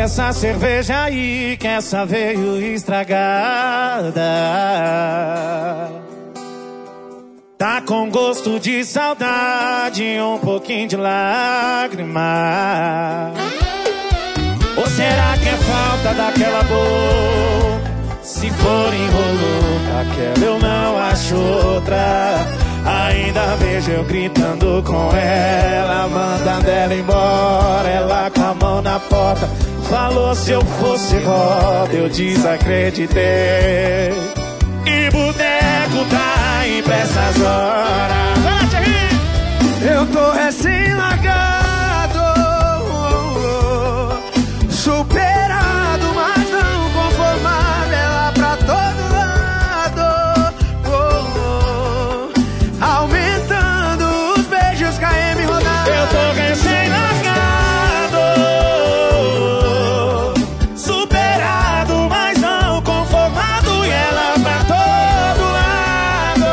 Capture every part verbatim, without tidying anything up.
essa cerveja aí, que essa veio estragada. Tá com gosto de saudade, um pouquinho de lágrima. Ou será que é falta daquela boca? Se for enrolo daquela eu não acho outra. Ainda vejo eu gritando com ela, mandando ela embora, ela com a mão na porta. Falou se eu fosse roda, eu desacreditei. E boteco tá aí pra essas horas. Eu tô recém-largado, superado, mas não conformado. Ela pra todo lado, aumentando os beijos, K M rodando. Eu tô recém-largado, superado, mas não conformado. E ela pra todo lado,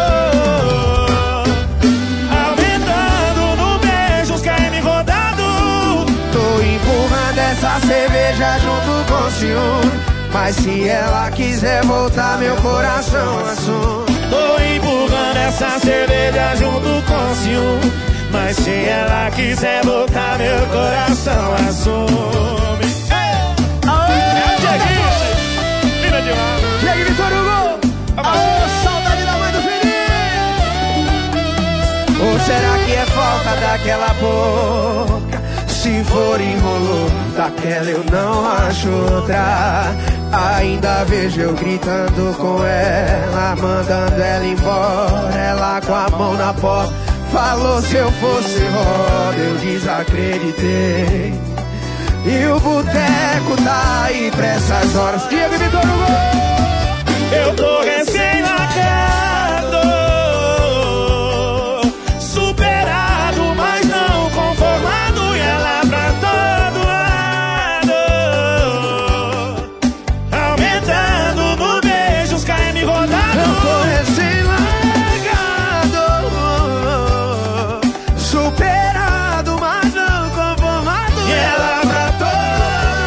aumentando no beijo, os K M rodando. Tô empurrando essa cerveja junto com o ciúme, mas se ela quiser voltar, meu coração assume. Tô empurrando essa cerveja junto com o ciúme, mas se ela quiser voltar, meu coração assume. Ei! Aê! É o Dieguinho! Vira de lá! Diego Vitor Hugo! Aô, saudade da mãe do filhinho! Ou será que é falta daquela boca? Se for enrolo daquela eu não acho outra. Ainda vejo eu gritando com ela, mandando ela embora, ela com a mão na porta. Falou se eu fosse roda, eu desacreditei. E o boteco tá aí pra essas horas. Diego Vitor Hugo! Eu tô recém-largado, superado, mas não conformado. E ela pra todo lado, aumentando no beijo, os K M rodando. Eu tô recém-largado, superado, mas não conformado. E ela pra todo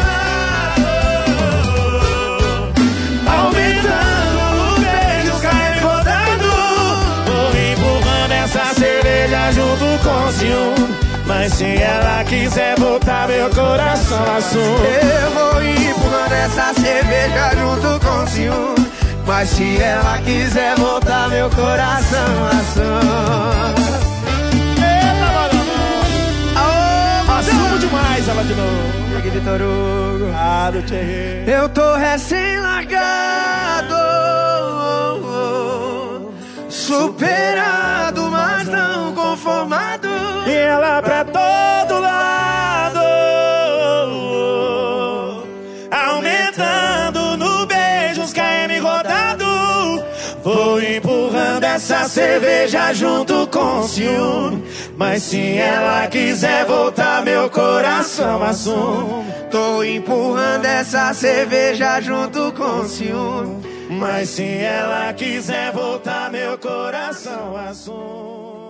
lado, aumentando no beijo, os K M rodando. Vou empurrando essa cerveja junto com o ciúme, mas se ela quiser voltar, meu coração assume. Eu vou empurrando essa cerveja junto com o ciúme, mas se ela quiser voltar, meu coração assume. Eita, mano, Aô, assumo demais ela de novo. Diego Vitor Hugo! Ah, do Thierry. Eu tô recém-largado, superado, mas não conformado. E ela pra todo lado, aumentando no beijo, os K M rodando. Vou empurrando essa cerveja junto com o ciúme, mas se ela quiser voltar, meu coração assume. Tô empurrando essa cerveja junto com o ciúme, Mas se ela quiser voltar, meu coração assume.